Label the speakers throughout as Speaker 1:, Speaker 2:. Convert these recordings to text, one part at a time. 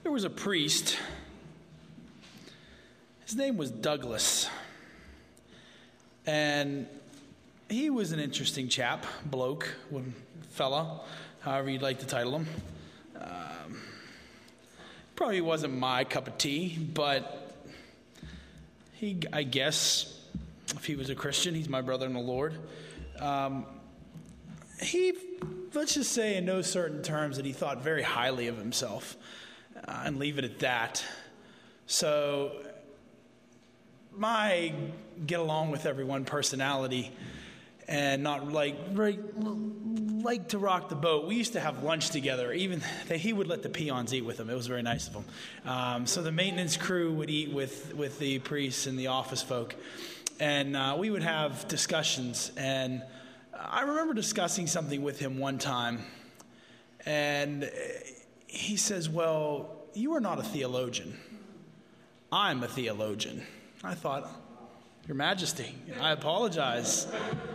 Speaker 1: There was a priest. His name was Douglas. And he was an interesting chap, bloke, fella, however you'd like to title him. Probably wasn't my cup of tea, but I guess, if he was a Christian, he's my brother in the Lord. Let's just say in no certain terms that he thought very highly of himself, and leave it at that. So my get along with everyone personality and not like to rock the boat. We used to have lunch together. Even he would let the peons eat with him. It was very nice of him. So the maintenance crew would eat with the priests and the office folk, and we would have discussions. And I remember discussing something with him one time, and he says, "Well, you are not a theologian. I'm a theologian." I thought, "Your Majesty, I apologize."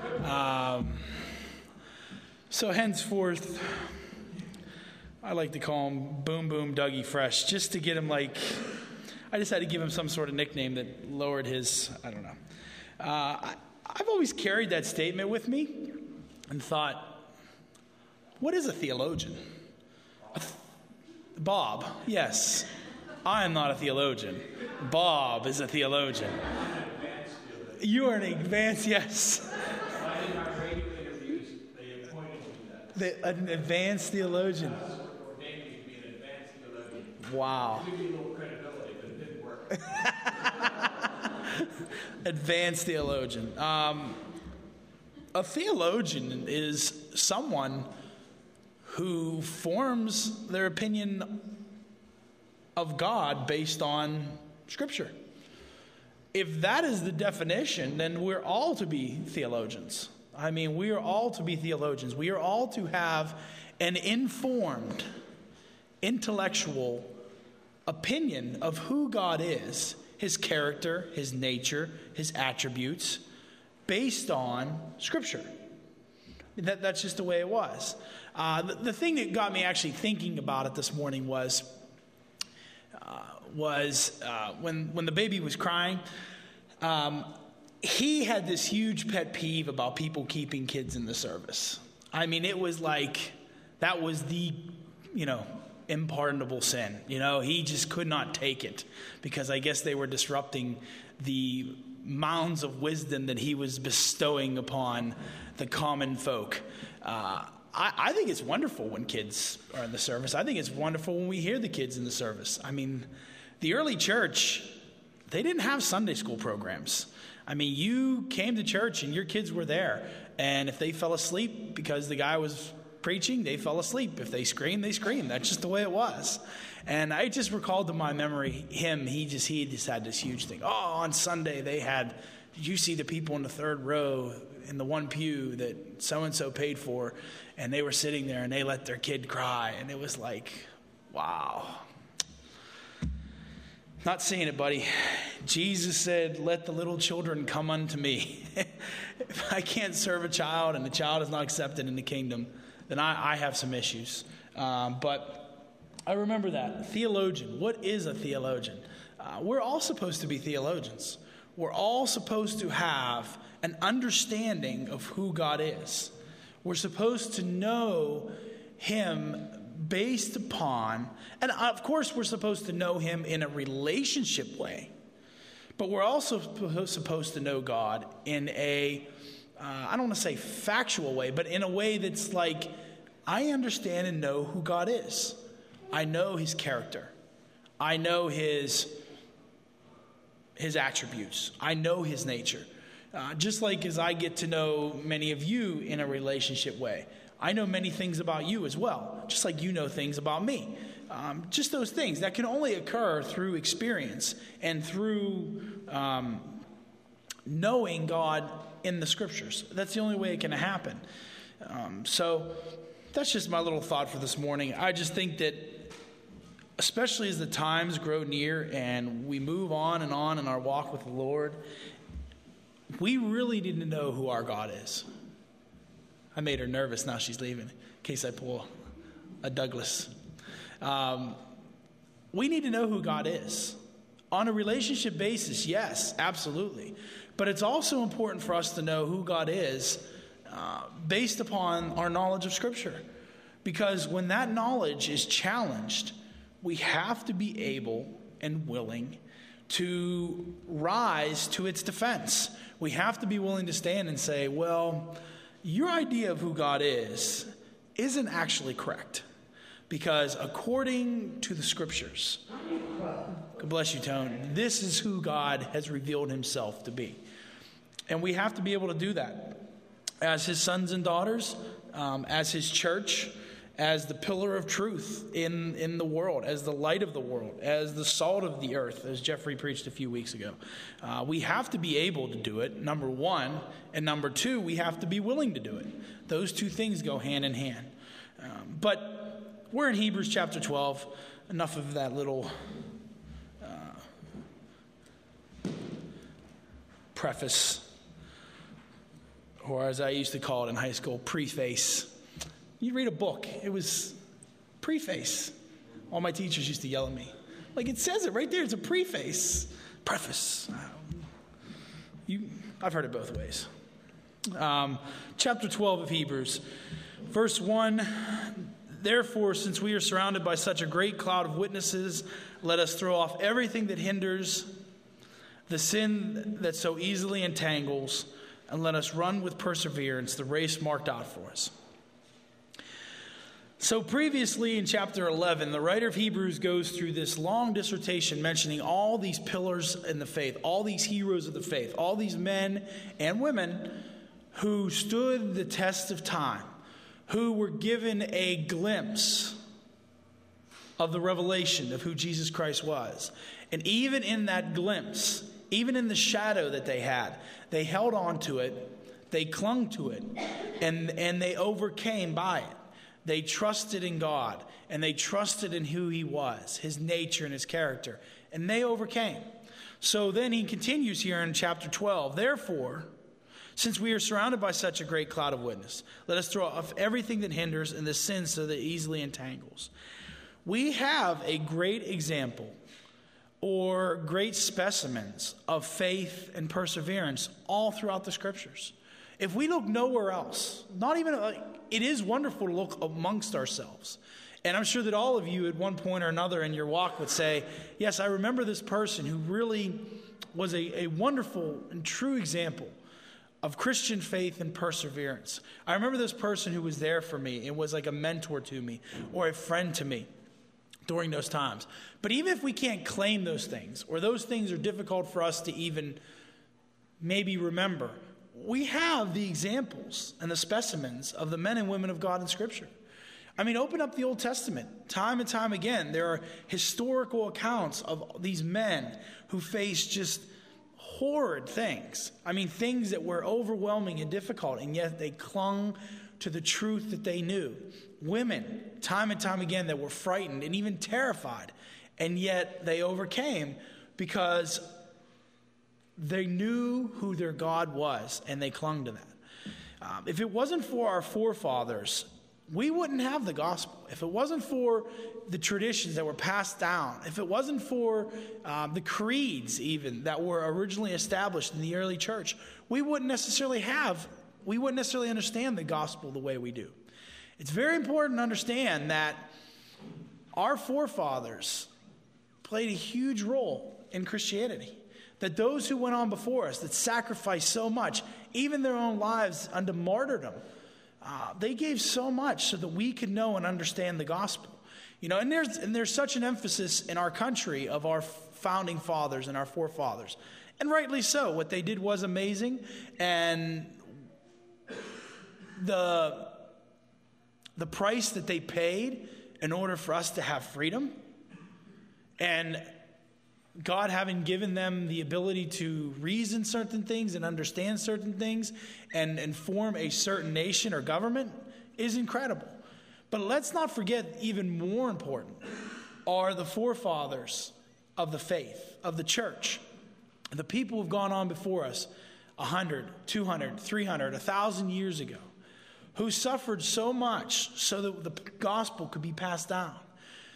Speaker 1: So henceforth, I like to call him Boom Boom Dougie Fresh, just to get him I just had to give him some sort of nickname that lowered his, I don't know. I've always carried that statement with me and thought, what is a theologian? Bob, yes. I am not a theologian. Bob is a theologian. You are an advanced, yes. An advanced theologian. Wow. Advanced theologian. A theologian is someone who forms their opinion of God based on Scripture. If that is the definition, then we're all to be theologians. I mean, we are all to be theologians. We are all to have an informed, intellectual opinion of who God is, his character, his nature, his attributes, based on Scripture. That's just the way it was. The thing that got me actually thinking about it this morning was when the baby was crying, he had this huge pet peeve about people keeping kids in the service. I mean, it was like that was the, unpardonable sin. He just could not take it because I guess they were disrupting the mounds of wisdom that he was bestowing upon the common folk. I think it's wonderful when kids are in the service. I think it's wonderful when we hear the kids in the service. I mean, the early church, they didn't have Sunday school programs. I mean, you came to church and your kids were there. And if they fell asleep because the guy was preaching, they fell asleep. If they screamed, they screamed. That's just the way it was. And I just recalled to my memory he just had this huge thing. Oh, on Sunday did you see the people in the third row in the one pew that so-and-so paid for? And they were sitting there and they let their kid cry. And it was like, wow. Not seeing it, buddy. Jesus said, "Let the little children come unto me." If I can't serve a child and the child is not accepted in the kingdom, then I have some issues. But I remember that. Theologian. What is a theologian? We're all supposed to be theologians. We're all supposed to have an understanding of who God is. We're supposed to know him based upon, and of course we're supposed to know him in a relationship way, but we're also supposed to know God in a, I don't want to say factual way, but in a way that's like, I understand and know who God is. I know his character. I know his attributes. I know his nature. Just like as I get to know many of you in a relationship way. I know many things about you as well, just like you know things about me. Just those things that can only occur through experience and through knowing God in the Scriptures. That's the only way it can happen. So that's just my little thought for this morning. I just think that especially as the times grow near and we move on in our walk with the Lord, we really need to know who our God is. I made her nervous. Now she's leaving in case I pull a Douglas. we need to know who God is. On a relationship basis, yes, absolutely. But it's also important for us to know who God is based upon our knowledge of Scripture. Because when that knowledge is challenged, we have to be able and willing to rise to its defense. We have to be willing to stand and say, well, your idea of who God is isn't actually correct. Because according to the Scriptures, God bless you, Tone, this is who God has revealed himself to be. And we have to be able to do that as his sons and daughters, as his church, as the pillar of truth in the world, as the light of the world, as the salt of the earth, as Jeffrey preached a few weeks ago. We have to be able to do it, number one. And number two, we have to be willing to do it. Those two things go hand in hand. But we're in Hebrews chapter 12. Enough of that little preface, or as I used to call it in high school, preface. You read a book, it was preface. All my teachers used to yell at me. Like, it says it right there, it's a preface. Preface. I've heard it both ways. Chapter 12 of Hebrews, verse 1. Therefore, since we are surrounded by such a great cloud of witnesses, let us throw off everything that hinders, the sin that so easily entangles, and let us run with perseverance the race marked out for us. So previously in chapter 11, the writer of Hebrews goes through this long dissertation mentioning all these pillars in the faith, all these heroes of the faith, all these men and women who stood the test of time, who were given a glimpse of the revelation of who Jesus Christ was. And even in that glimpse, even in the shadow that they had, they held on to it, they clung to it, and they overcame by it. They trusted in God, and they trusted in who he was, his nature and his character, and they overcame. So then he continues here in chapter 12. Therefore, since we are surrounded by such a great cloud of witness, let us throw off everything that hinders and the sin so that easily entangles. We have a great example or great specimens of faith and perseverance all throughout the Scriptures. If we look nowhere else, not even, it is wonderful to look amongst ourselves. And I'm sure that all of you at one point or another in your walk would say, yes, I remember this person who really was a wonderful and true example of Christian faith and perseverance. I remember this person who was there for me. It was like a mentor to me or a friend to me during those times. But even if we can't claim those things, or those things are difficult for us to even maybe remember, we have the examples and the specimens of the men and women of God in Scripture. I mean, open up the Old Testament. Time and time again, there are historical accounts of these men who faced just horrid things. I mean, things that were overwhelming and difficult, and yet they clung to the truth that they knew. Women, time and time again, that were frightened and even terrified, and yet they overcame because they knew who their God was, and they clung to that. If it wasn't for our forefathers, we wouldn't have the gospel. If it wasn't for the traditions that were passed down, if it wasn't for the creeds even that were originally established in the early church, we wouldn't necessarily understand the gospel the way we do. It's very important to understand that our forefathers played a huge role in Christianity. That those who went on before us, that sacrificed so much, even their own lives unto martyrdom, they gave so much so that we could know and understand the gospel. You know, and there's such an emphasis in our country of our founding fathers and our forefathers. And rightly so. What they did was amazing. And the price that they paid in order for us to have freedom, and God having given them the ability to reason certain things and understand certain things and form a certain nation or government is incredible. But let's not forget, even more important, are the forefathers of the faith, of the church. The people who've gone on before us 100, 200, 300, 1,000 years ago, who suffered so much so that the gospel could be passed down.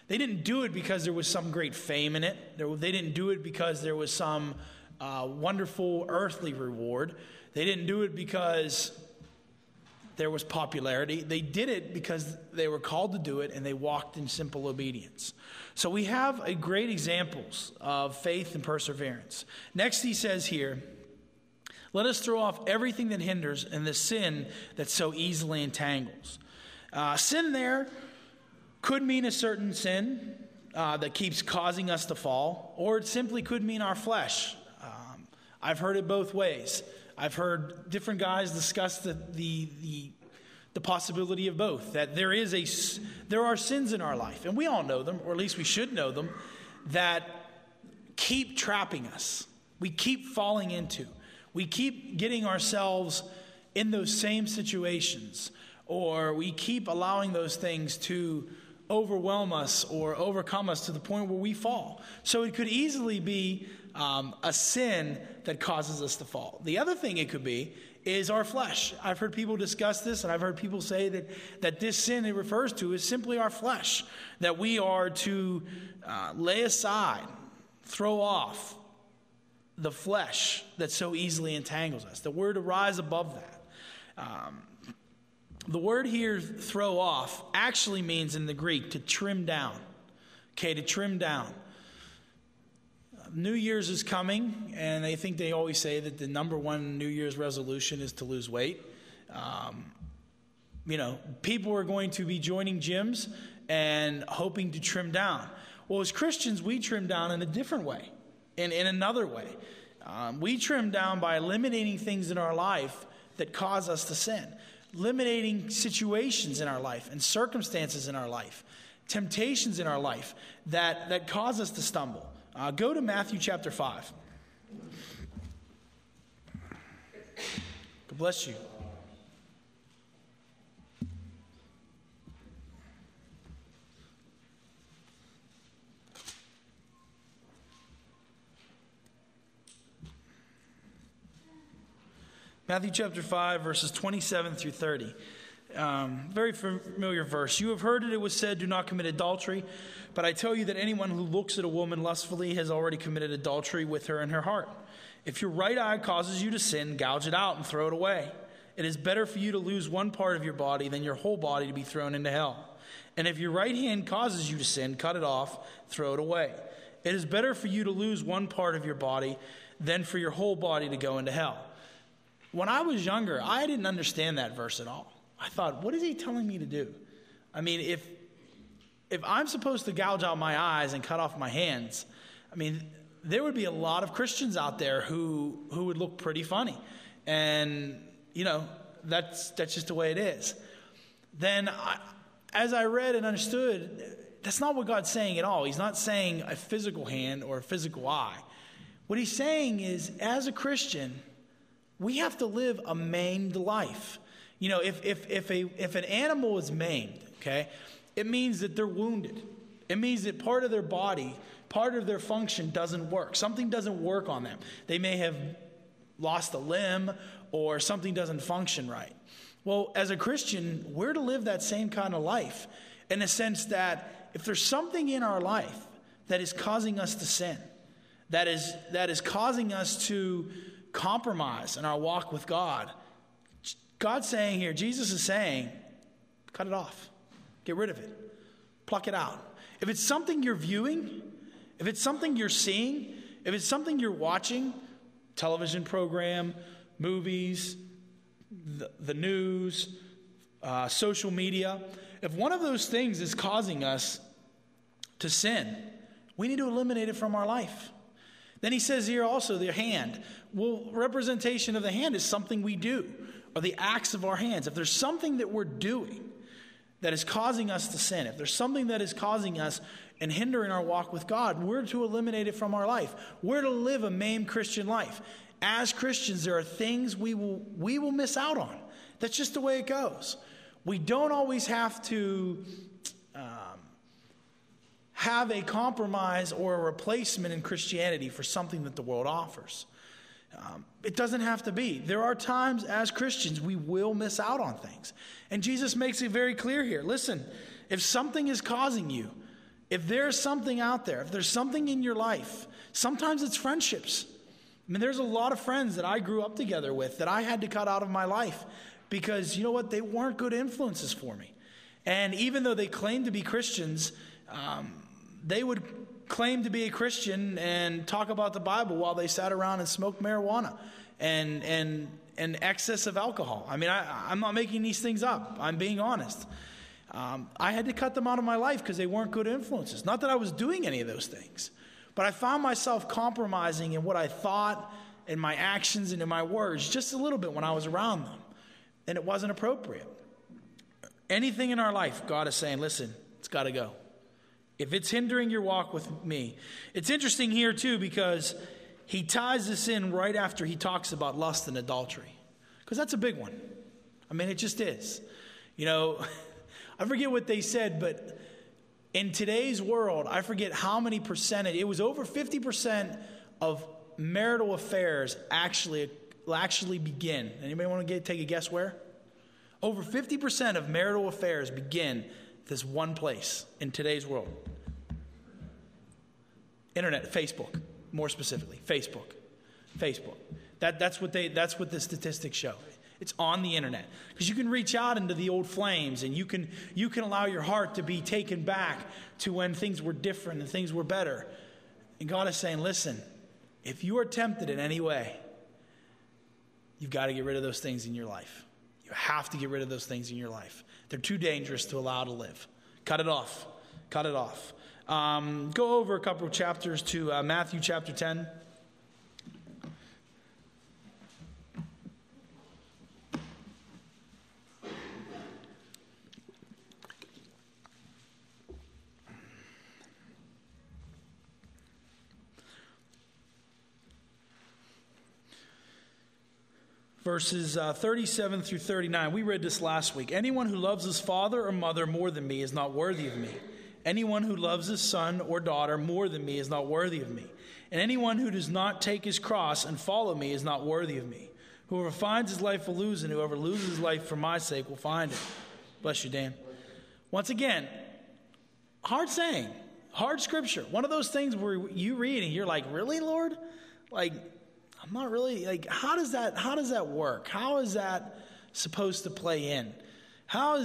Speaker 1: They didn't do it because there was some great fame in it. They didn't do it because there was some wonderful earthly reward. They didn't do it because there was popularity. They did it because they were called to do it, and they walked in simple obedience. So we have a great examples of faith and perseverance. Next he says here, let us throw off everything that hinders and the sin that so easily entangles. Sin there could mean a certain sin that keeps causing us to fall, or it simply could mean our flesh. I've heard it both ways. I've heard different guys discuss the possibility of both, that there are sins in our life, and we all know them, or at least we should know them, that keep trapping us. We keep falling into. We keep getting ourselves in those same situations, or we keep allowing those things to overwhelm us or overcome us to the point where we fall. So it could easily be a sin that causes us to fall. The other thing it could be is our flesh. I've heard people discuss this, and I've heard people say that this sin it refers to is simply our flesh, that we are to lay aside, throw off the flesh that so easily entangles us, that we're to rise above that. The word here, throw off, actually means in the Greek to trim down. Okay, to trim down. New Year's is coming, and I think they always say that the number one New Year's resolution is to lose weight. People are going to be joining gyms and hoping to trim down. Well, as Christians, we trim down in a different way, in another way. We trim down by eliminating things in our life that cause us to sin, eliminating situations in our life and circumstances in our life, temptations in our life that cause us to stumble. Go to Matthew chapter 5. God bless you. Matthew chapter 5, verses 27 through 30. Very familiar verse. You have heard it was said, do not commit adultery. But I tell you that anyone who looks at a woman lustfully has already committed adultery with her in her heart. If your right eye causes you to sin, gouge it out and throw it away. It is better for you to lose one part of your body than your whole body to be thrown into hell. And if your right hand causes you to sin, cut it off, throw it away. It is better for you to lose one part of your body than for your whole body to go into hell. When I was younger, I didn't understand that verse at all. I thought, what is he telling me to do? I mean, if I'm supposed to gouge out my eyes and cut off my hands, I mean, there would be a lot of Christians out there who would look pretty funny. And, that's just the way it is. Then, as I read and understood, that's not what God's saying at all. He's not saying a physical hand or a physical eye. What he's saying is, as a Christian, we have to live a maimed life. If an animal is maimed, okay, it means that they're wounded. It means that part of their body, part of their function doesn't work. Something doesn't work on them. They may have lost a limb or something doesn't function right. Well, as a Christian, we're to live that same kind of life in the sense that if there's something in our life that is causing us to sin, that is causing us to compromise in our walk with God, God's saying here, Jesus is saying, cut it off. Get rid of it. Pluck it out. If it's something you're viewing, if it's something you're seeing, if it's something you're watching, television program, movies, the news, social media, if one of those things is causing us to sin, we need to eliminate it from our life. Then he says here also, the hand. Well, representation of the hand is something we do, or the acts of our hands. If there's something that we're doing that is causing us to sin, if there's something that is causing us and hindering our walk with God, we're to eliminate it from our life. We're to live a maimed Christian life. As Christians, there are things we will miss out on. That's just the way it goes. We don't always have to have a compromise or a replacement in Christianity for something that the world offers. It doesn't have to be. There are times as Christians we will miss out on things. And Jesus makes it very clear here. Listen, if something is causing you If there's something out there, if there's something in your life, sometimes it's friendships. I mean, there's a lot of friends that I grew up together with that I had to cut out of my life because, you know what, they weren't good influences for me. And even though they claimed to be Christians, they would claim to be a Christian and talk about the Bible while they sat around and smoked marijuana and excess of alcohol. I mean, I'm not making these things up. I'm being honest. I had to cut them out of my life because they weren't good influences. Not that I was doing any of those things, but I found myself compromising in what I thought, in my actions, and in my words just a little bit when I was around them. And it wasn't appropriate. Anything in our life, God is saying, listen, it's got to go. If it's hindering your walk with me. It's interesting here too because he ties this in right after he talks about lust and adultery. Because that's a big one. I mean, it just is. You know, I forget what they said, but in today's world, I forget how many percentage, it was over 50% of marital affairs actually begin. Anybody want to take a guess where? Over 50% of marital affairs begin this one place in today's world. Internet, Facebook, more specifically, Facebook. That's what the statistics show. It's on the internet. Because you can reach out into the old flames and you can allow your heart to be taken back to when things were different and things were better. And God is saying, listen, if you are tempted in any way, you've got to get rid of those things in your life. You have to get rid of those things in your life. They're too dangerous to allow to live. Cut it off. Cut it off. Go over a couple of chapters to Matthew chapter 10. Verses 37 through 39. We read this last week. Anyone who loves his father or mother more than me is not worthy of me. Anyone who loves his son or daughter more than me is not worthy of me. And anyone who does not take his cross and follow me is not worthy of me. Whoever finds his life will lose, and whoever loses his life for my sake will find it. Bless you, Dan. Once again, hard saying, hard scripture. One of those things where you read and you're like, really, Lord? Like, I'm not really, like, how does that work? How is that supposed to play in? How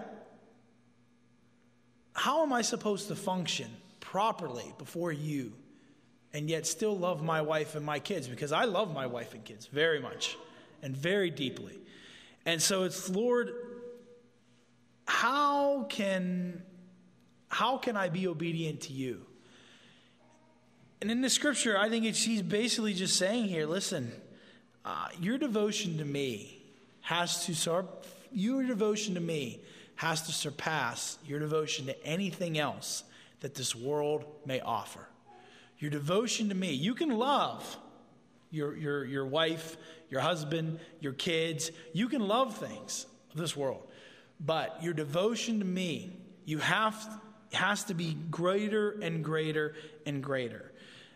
Speaker 1: am I supposed to function properly before you and yet still love my wife and my kids? Because I love my wife and kids very much and very deeply. And so it's, Lord, how can I be obedient to you? And in the scripture, I think he's basically just saying here, listen, your devotion to me has to surpass your devotion to anything else that this world may offer. Your devotion to me, you can love your wife, your husband, your kids. You can love things of this world, but your devotion to me, has to be greater and greater and greater.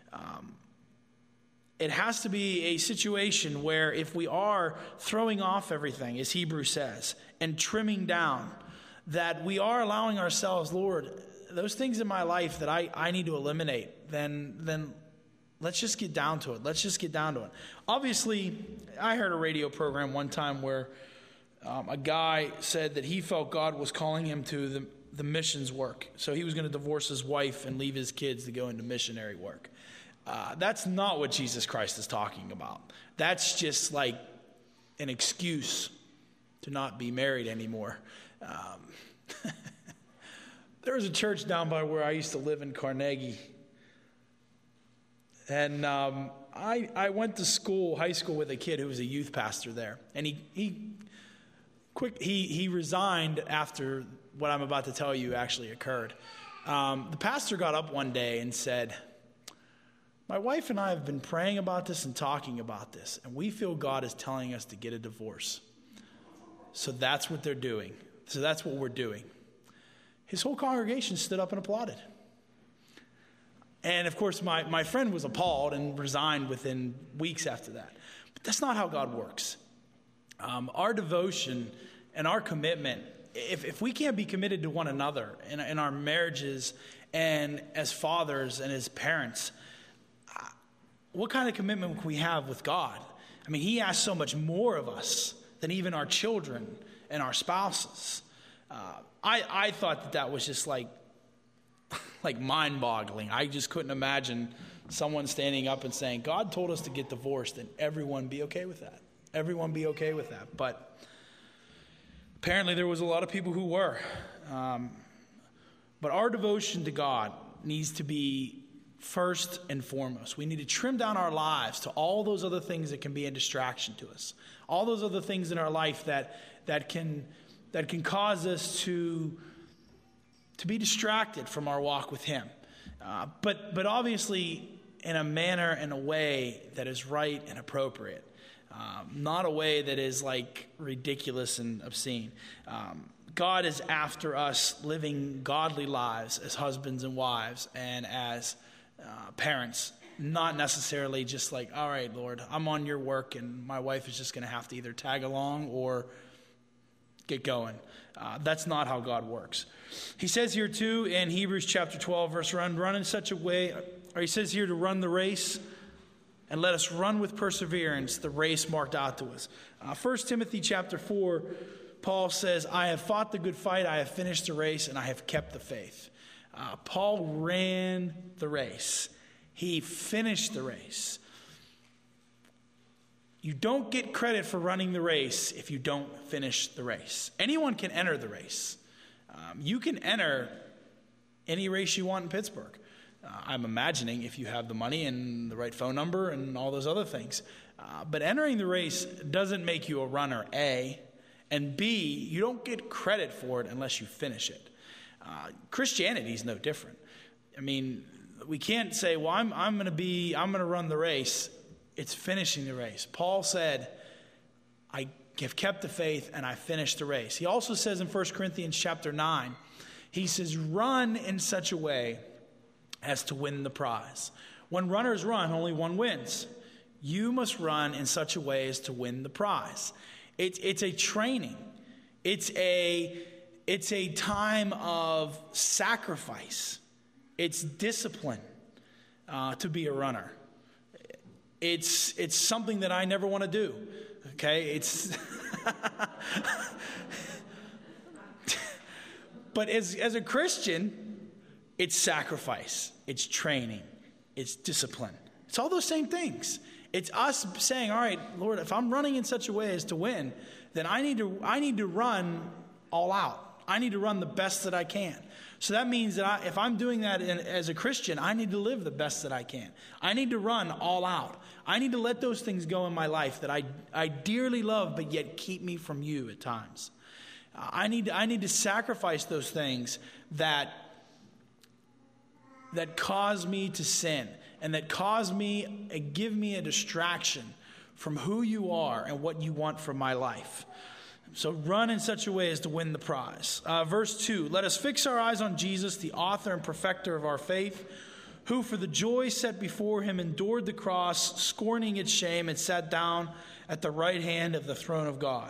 Speaker 1: It has to be a situation where if we are throwing off everything, as Hebrews says, and trimming down, that we are allowing ourselves, Lord, those things in my life that I need to eliminate, then let's just get down to it. Let's just get down to it. Obviously, I heard a radio program one time where a guy said that he felt God was calling him to the missions work. So he was going to divorce his wife and leave his kids to go into missionary work. That's not what Jesus Christ is talking about. That's just like an excuse to not be married anymore. There was a church down by where I used to live in Carnegie. And I went to high school with a kid who was a youth pastor there. And he resigned after what I'm about to tell you actually occurred. The pastor got up one day and said, my wife and I have been praying about this and talking about this, and we feel God is telling us to get a divorce. So that's what they're doing. So that's what we're doing. His whole congregation stood up and applauded. And of course, my friend was appalled and resigned within weeks after that. But that's not how God works. Our devotion and our commitment, if we can't be committed to one another in our marriages And as fathers and as parents, what kind of commitment can we have with God? I mean, he asks so much more of us than even our children and our spouses. I thought that was just like mind-boggling. I just couldn't imagine someone standing up and saying, God told us to get divorced, and everyone be okay with that. Everyone be okay with that. But apparently there was a lot of people who were. But our devotion to God needs to be first and foremost. We need to trim down our lives to all those other things that can be a distraction to us. All those other things in our life that can cause us to be distracted from our walk with him. But obviously in a manner and a way that is right and appropriate. Not a way that is like ridiculous and obscene. God is after us living godly lives as husbands and wives and as parents. Not necessarily just like, all right, Lord, I'm on your work and my wife is just going to have to either tag along or get going. That's not how God works. He says here too in Hebrews chapter 12, verse 1, run in such a way, or he says here to run the race and let us run with perseverance the race marked out to us. 1 Timothy chapter 4, Paul says, I have fought the good fight, I have finished the race, and I have kept the faith. Paul ran the race. He finished the race. You don't get credit for running the race if you don't finish the race. Anyone can enter the race. You can enter any race you want in Pittsburgh. I'm imagining if you have the money and the right phone number and all those other things. But entering the race doesn't make you a runner, A. And B, you don't get credit for it unless you finish it. Christianity is no different. I mean, we can't say, well, I'm going to run the race. It's finishing the race. Paul said, I have kept the faith and I finished the race. He also says in 1 Corinthians chapter 9, he says, run in such a way as to win the prize. When runners run, only one wins. You must run in such a way as to win the prize. It's a training. It's a time of sacrifice. It's discipline to be a runner. It's something that I never want to do. Okay, it's but as a Christian, it's sacrifice, it's training, it's discipline. It's all those same things. It's us saying, all right, Lord, if I'm running in such a way as to win, then I need to run all out. I need to run the best that I can. So that means that if I'm doing that as a Christian, I need to live the best that I can. I need to run all out. I need to let those things go in my life that I dearly love, but yet keep me from you at times. I need to sacrifice those things that cause me to sin and that give me a distraction from who you are and what you want from my life. So run in such a way as to win the prize. Verse 2, let us fix our eyes on Jesus, the author and perfecter of our faith, who for the joy set before him endured the cross, scorning its shame, and sat down at the right hand of the throne of God.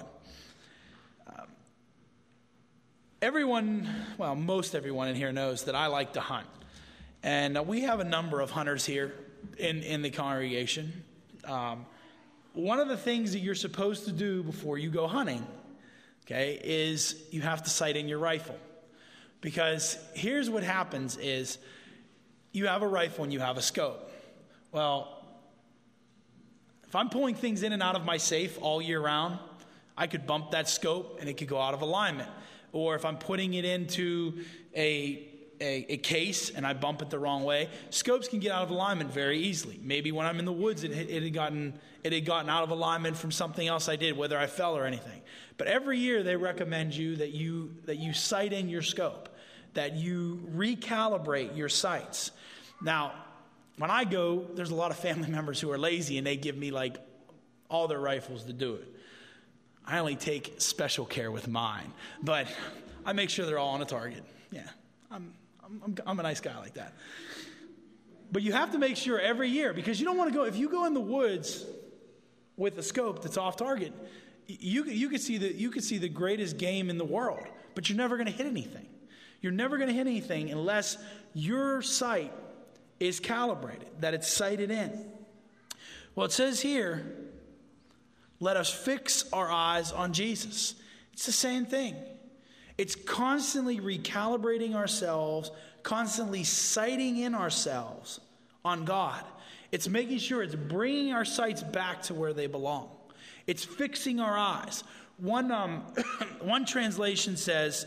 Speaker 1: Most everyone in here knows that I like to hunt. And we have a number of hunters here in the congregation. One of the things that you're supposed to do before you go hunting, okay, is you have to sight in your rifle. Because here's what happens is you have a rifle and you have a scope. Well, if I'm pulling things in and out of my safe all year round, I could bump that scope and it could go out of alignment. Or if I'm putting it into a case and I bump it the wrong way, scopes can get out of alignment very easily. Maybe when I'm in the woods, it had gotten out of alignment from something else I did, whether I fell or anything. But every year they recommend that you sight in your scope, that you recalibrate your sights. Now, when I go, there's a lot of family members who are lazy and they give me like all their rifles to do it. I only take special care with mine, but I make sure they're all on a target. Yeah, I'm a nice guy like that. But you have to make sure every year, because you don't want to go, if you go in the woods with a scope that's off target, you could see the greatest game in the world, but you're never going to hit anything. You're never going to hit anything unless your sight is calibrated, that it's sighted in. Well, it says here, let us fix our eyes on Jesus. It's the same thing. It's constantly recalibrating ourselves, constantly sighting in ourselves on God. It's making sure it's bringing our sights back to where they belong. It's fixing our eyes. One translation says,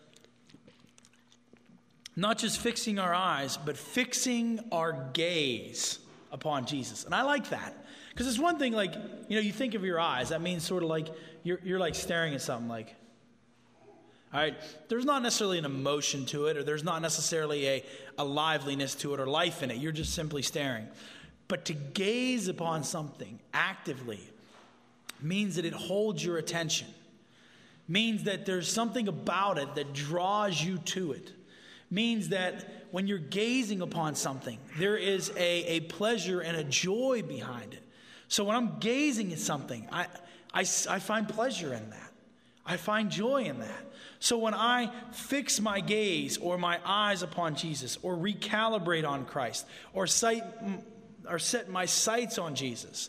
Speaker 1: not just fixing our eyes, but fixing our gaze upon Jesus. And I like that. Because it's one thing, like, you think of your eyes. That means sort of like you're like staring at something, like, all right, there's not necessarily an emotion to it, or there's not necessarily a liveliness to it or life in it. You're just simply staring. But to gaze upon something actively means that it holds your attention. Means that there's something about it that draws you to it. Means that when you're gazing upon something, there is a pleasure and a joy behind it. So when I'm gazing at something, I find pleasure in that. I find joy in that. So when I fix my gaze or my eyes upon Jesus, or recalibrate on Christ, or set my sights on Jesus,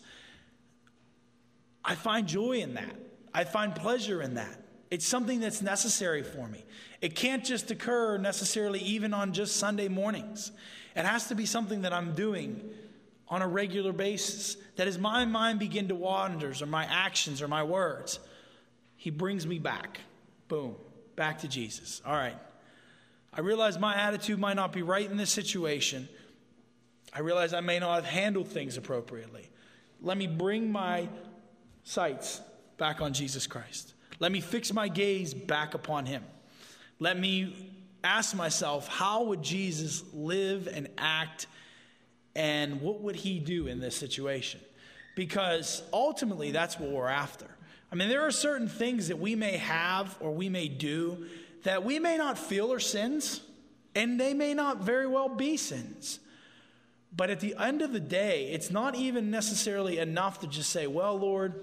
Speaker 1: I find joy in that. I find pleasure in that. It's something that's necessary for me. It can't just occur necessarily even on just Sunday mornings. It has to be something that I'm doing on a regular basis. That as my mind begin to wander, or my actions or my words, he brings me back. Boom. Back to Jesus. All right. I realize my attitude might not be right in this situation. I realize I may not have handled things appropriately. Let me bring my sights back on Jesus Christ. Let me fix my gaze back upon him. Let me ask myself, how would Jesus live and act, and what would he do in this situation? Because ultimately, that's what we're after. I mean, there are certain things that we may have or we may do that we may not feel are sins, and they may not very well be sins. But at the end of the day, it's not even necessarily enough to just say, well, Lord,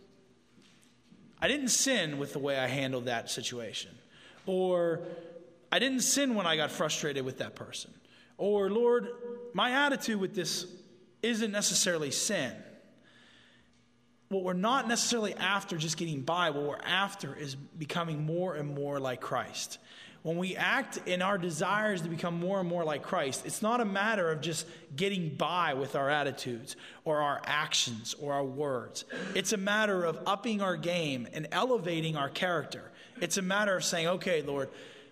Speaker 1: I didn't sin with the way I handled that situation. Or I didn't sin when I got frustrated with that person. Or, Lord, my attitude with this isn't necessarily sin. What we're not necessarily after just getting by, what we're after is becoming more and more like Christ. When we act in our desires to become more and more like Christ, it's not a matter of just getting by with our attitudes or our actions or our words. It's a matter of upping our game and elevating our character. It's a matter of saying, okay, Lord,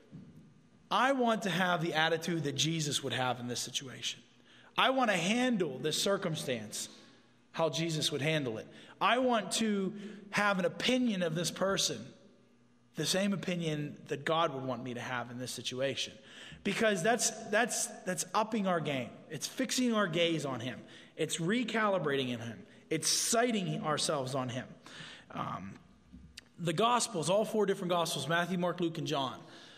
Speaker 1: I want to have the attitude that Jesus would have in this situation. I want to handle this circumstance how Jesus would handle it. I want to have an opinion of this person, the same opinion that God would want me to have in this situation. Because that's upping our game. It's fixing our gaze on him. It's recalibrating in him. It's sighting ourselves on him. The Gospels, all four different Gospels, Matthew, Mark, Luke, and John,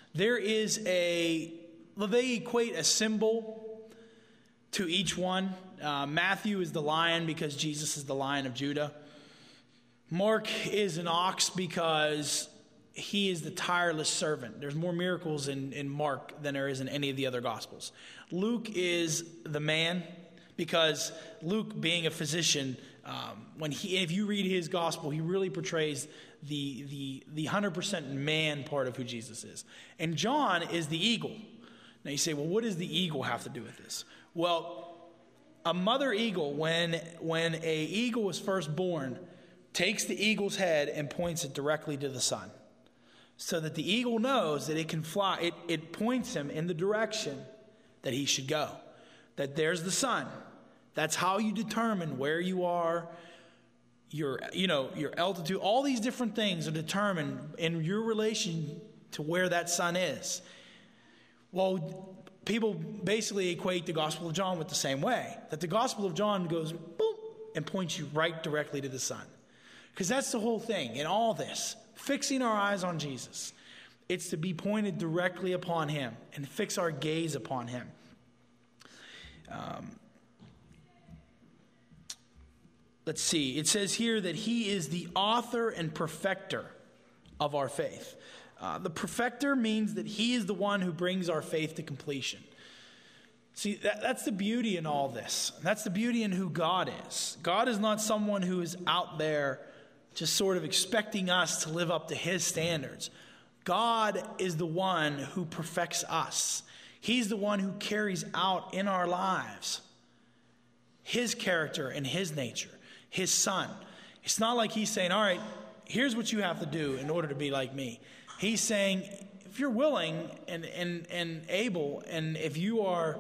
Speaker 1: they equate a symbol to each one. Matthew is the lion because Jesus is the Lion of Judah. Mark is an ox because he is the tireless servant. There's more miracles in Mark than there is in any of the other Gospels. Luke is the man because Luke, being a physician, if you read his Gospel, he really portrays the 100% man part of who Jesus is. And John is the eagle. Now you say, well, what does the eagle have to do with this? Well, a mother eagle, when a eagle was first born, takes the eagle's head and points it directly to the sun, so that the eagle knows that it can fly. It points him in the direction that he should go, that there's the sun. That's how you determine where you are, your altitude. All these different things are determined in your relation to where that sun is. Well, people basically equate the Gospel of John with the same way, that the Gospel of John goes boom and points you right directly to the sun. Because that's the whole thing in all this, fixing our eyes on Jesus. It's to be pointed directly upon him and fix our gaze upon him. Let's see. It says here that he is the author and perfecter of our faith. The perfecter means that he is the one who brings our faith to completion. See, that's the beauty in all this. That's the beauty in who God is. God is not someone who is out there just sort of expecting us to live up to his standards. God is the one who perfects us. He's the one who carries out in our lives his character and his nature, his son. It's not like he's saying, all right, here's what you have to do in order to be like me. He's saying, if you're willing and able, and if you are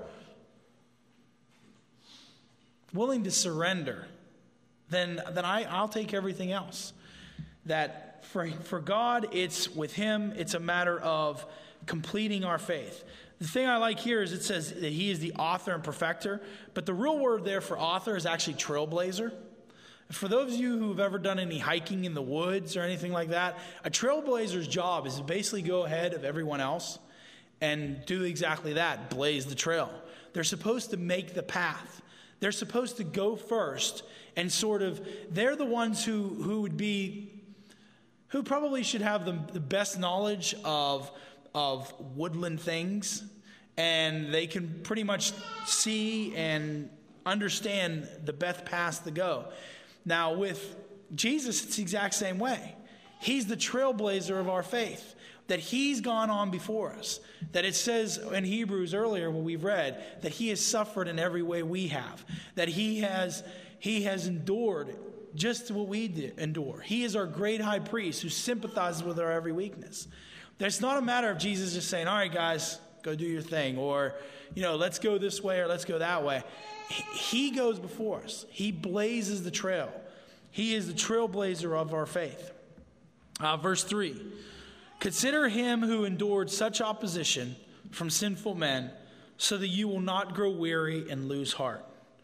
Speaker 1: willing to surrender, then I'll take everything else. That for God, it's with him, it's a matter of completing our faith. The thing I like here is it says that he is the author and perfecter, but the real word there for author is actually trailblazer. For those of you who have ever done any hiking in the woods or anything like that, a trailblazer's job is to basically go ahead of everyone else and do exactly that, blaze the trail. They're supposed to make the path. They're supposed to go first and sort of, they're the ones who probably should have the best knowledge of woodland things, and they can pretty much see and understand the best path to go. Now with Jesus, it's the exact same way. He's the trailblazer of our faith, that he's gone on before us. That it says in Hebrews earlier when we've read that he has suffered in every way we have. That he has endured just what we did endure. He is our great high priest who sympathizes with our every weakness. It's not a matter of Jesus just saying, all right, guys, go do your thing. Or, let's go this way or let's go that way. He goes before us. He blazes the trail. He is the trailblazer of our faith. Verse 3. Consider him who endured such opposition from sinful men so that you will not grow weary and lose heart.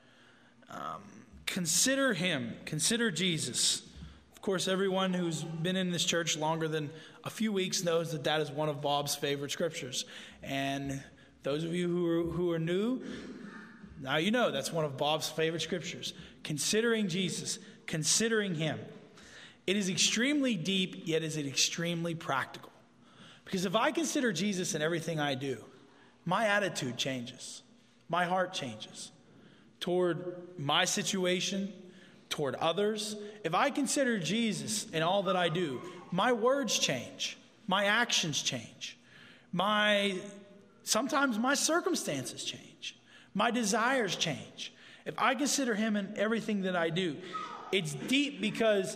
Speaker 1: Consider him. Consider Jesus. Of course, everyone who's been in this church longer than a few weeks knows that is one of Bob's favorite scriptures. And those of you who are new, now you know that's one of Bob's favorite scriptures. Considering Jesus, considering him. It is extremely deep, yet is it extremely practical. Because if I consider Jesus in everything I do, my attitude changes. My heart changes toward my situation, toward others. If I consider Jesus in all that I do, my words change. My actions change. Sometimes my circumstances change. My desires change. If I consider him in everything that I do, it's deep because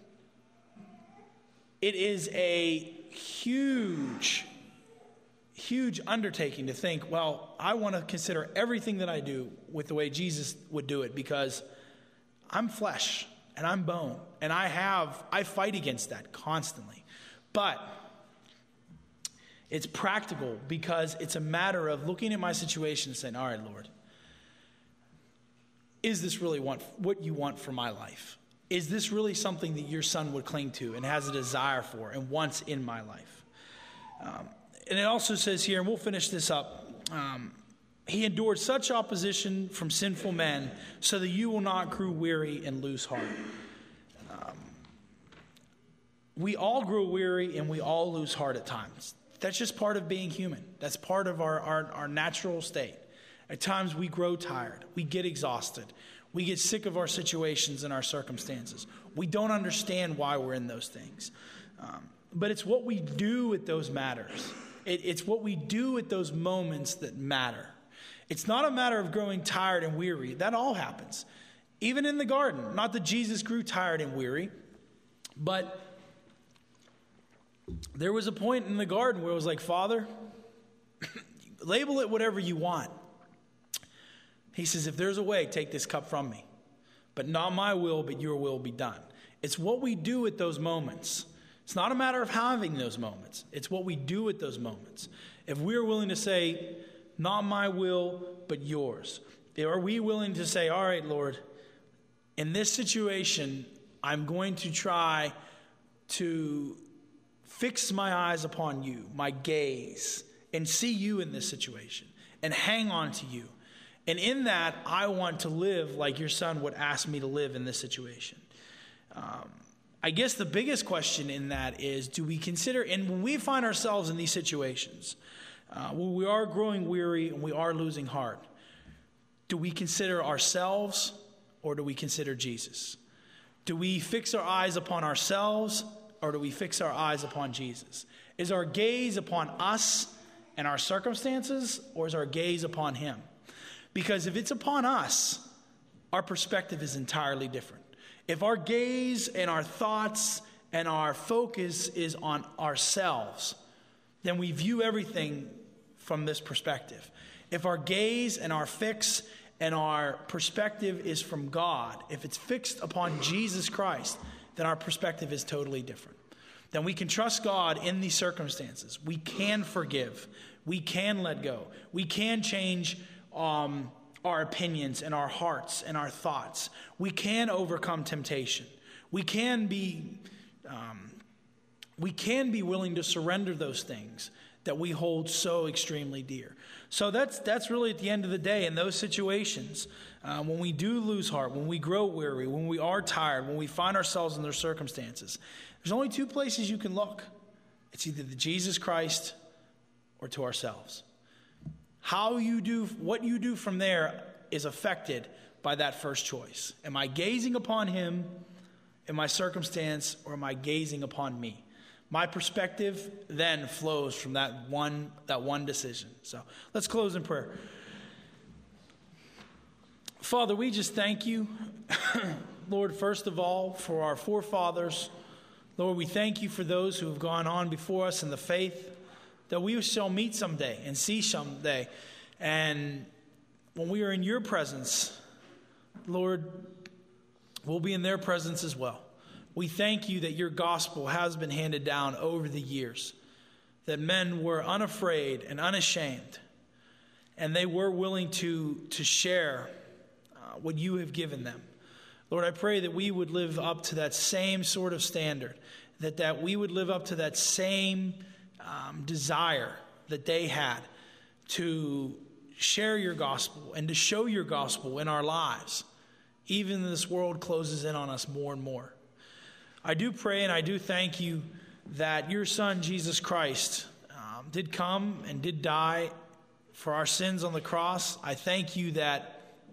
Speaker 1: it is a huge undertaking to think, well, I want to consider everything that I do with the way Jesus would do it, because I'm flesh and I'm bone and I fight against that constantly. But it's practical because it's a matter of looking at my situation and saying, all right, Lord, is this really what you want for my life? Is this really something that your son would cling to and has a desire for and wants in my life? And it also says here, and we'll finish this up, he endured such opposition from sinful men so that you will not grow weary and lose heart. We all grow weary and we all lose heart at times. That's just part of being human. That's part of our natural state. At times we grow tired. We get exhausted. We get sick of our situations and our circumstances. We don't understand why we're in those things. But it's what we do with those matters. It's what we do at those moments that matter. It's not a matter of growing tired and weary. That all happens. Even in the garden. Not that Jesus grew tired and weary, but there was a point in the garden where it was like, Father, label it whatever you want. He says, if there's a way, take this cup from me. But not my will, but your will be done. It's what we do at those moments. It's not a matter of having those moments. It's what we do at those moments. If we're willing to say, not my will, but yours. Are we willing to say, all right, Lord, in this situation, I'm going to try to fix my eyes upon you, my gaze, and see you in this situation, and hang on to you. And in that, I want to live like your son would ask me to live in this situation. I guess the biggest question in that is, do we consider, and when we find ourselves in these situations, when we are growing weary and we are losing heart, do we consider ourselves or do we consider Jesus? Do we fix our eyes upon ourselves or do we fix our eyes upon Jesus? Is our gaze upon us and our circumstances, or is our gaze upon him? Because if it's upon us, our perspective is entirely different. If our gaze and our thoughts and our focus is on ourselves, then we view everything from this perspective. If our gaze and our fix and our perspective is from God, if it's fixed upon Jesus Christ, then our perspective is totally different. Then we can trust God in these circumstances. We can forgive. We can let go. We can change our opinions and our hearts and our thoughts. We can overcome temptation. We can be willing to surrender those things that we hold so extremely dear. So that's really at the end of the day, in those situations, when we do lose heart, when we grow weary, when we are tired, when we find ourselves in those circumstances, there's only two places you can look. It's either to Jesus Christ or to ourselves. What you do from there is affected by that first choice. Am I gazing upon him in my circumstance, or am I gazing upon me? My perspective then flows from that one decision. So let's close in prayer. Father, we just thank you, Lord, first of all, for our forefathers. Lord, we thank you for those who have gone on before us in the faith, that we shall meet someday and see someday. And when we are in your presence, Lord, we'll be in their presence as well. We thank you that your gospel has been handed down over the years, that men were unafraid and unashamed, and they were willing to share what you have given them. Lord, I pray that we would live up to that same sort of standard, that we would live up to that same desire that they had to share your gospel and to show your gospel in our lives, even as this world closes in on us more and more. I do pray and I do thank you that your Son, Jesus Christ, did come and did die for our sins on the cross. I thank you that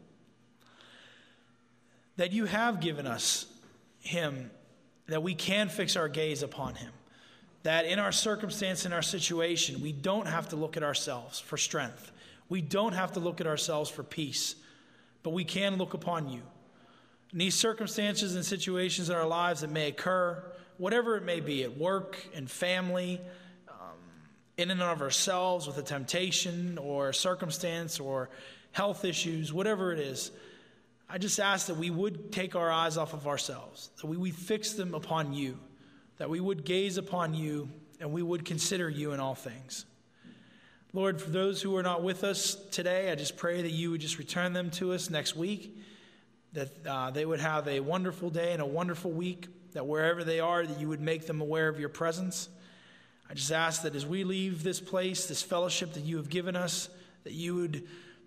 Speaker 1: you have given us him, that we can fix our gaze upon him, that in our circumstance, in our situation, we don't have to look at ourselves for strength. We don't have to look at ourselves for peace, but we can look upon you. In these circumstances and situations in our lives that may occur, whatever it may be, at work and family, in and of ourselves with a temptation or a circumstance or health issues, whatever it is, I just ask that we would take our eyes off of ourselves, that we would fix them upon you, that we would gaze upon you, and we would consider you in all things. Lord, for those who are not with us today, I just pray that you would just return them to us next week, that they would have a wonderful day and a wonderful week, that wherever they are, that you would make them aware of your presence. I just ask that as we leave this place, this fellowship that you have given us, that you would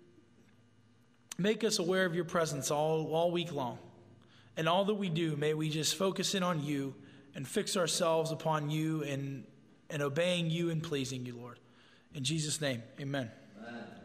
Speaker 1: make us aware of your presence all week long. And all that we do, may we just focus in on you and fix ourselves upon you and obeying you and pleasing you, Lord. In Jesus' name, amen.